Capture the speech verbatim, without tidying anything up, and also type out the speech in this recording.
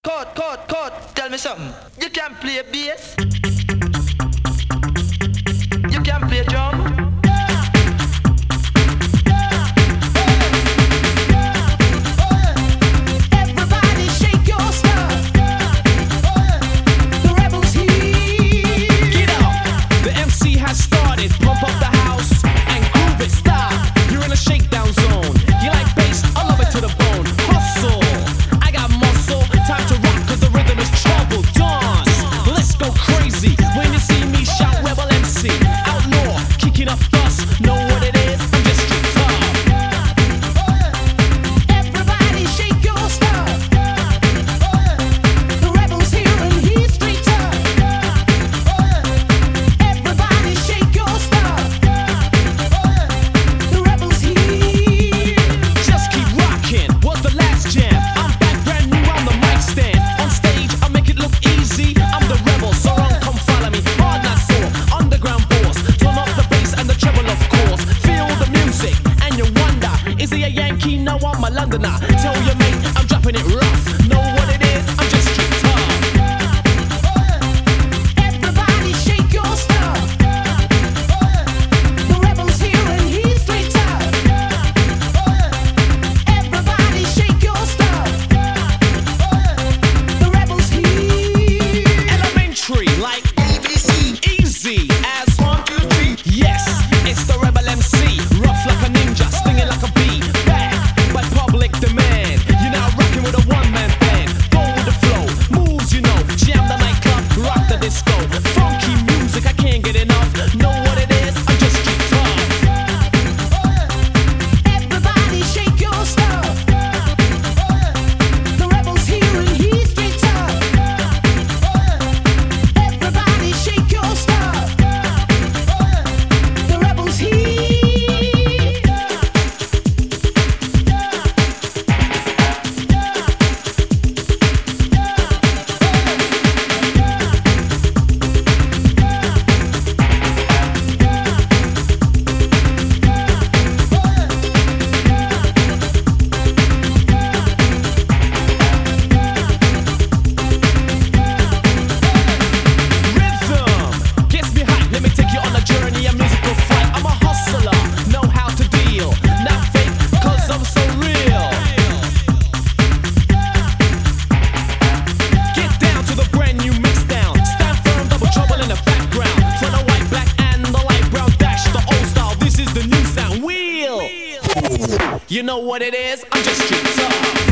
Code, code, code, tell me something. You can play bass. You can play drum. Everybody shake your stuff. The rebels here. Get up, the M C has started. Pump up the house and groove it. Stop, you're in a shakedown zone. You like bass, I love it to the bone. Hustle, I got muscle. Time to rock cause the rhythm is trouble. Dance, let's go crazy. When you see me shout rebel M C. Outlaw, kicking up dust. Know what it is? I'm just street tough. Everybody shake your stuff. The rebels here and he's straight up. Everybody shake your stuff. The rebels here. Just keep rocking. Was the last jam? I'm back brand new on the mic stand. On stage, I make it look easy. I'm the rebel, so don't come follow me. Hard not sore, underground boss. Turn up the bass and the treble, of course. Feel the music and you wonder, is he a Yankee? No, I'm a Londoner. Tell your mate I'm dropping it rough. Know what it is? I'm just street tough. Everybody shake your stuff. The rebels here and he's straight up. Everybody shake your stuff. The rebels here. Elementary, like A B C. Easy as one, two, three. Yes, it's the rebel M C. Rough like a ninja, stinging like a bee. Back by public demand. You're now rocking with a one-man band. Go with the flow, moves you know. Jam the nightclub, rock the disco. Funky music, I can't get enough. Know what it is? I'm just street tough. Everybody shake your stuff. The rebels here and he's straight up. Everybody shake your stuff. The rebels here. Rhythm gets me hype. Let me take you on a journey, a musical flight. I'm a hustler, know how to deal. Not fake, cause I'm so real. Get down to the brand new mix down. Stand firm, double trouble in the background. For the white, black, and the light brown dash. The old style, this is the new sound. Wheel. You know what it is? I'm just street tough.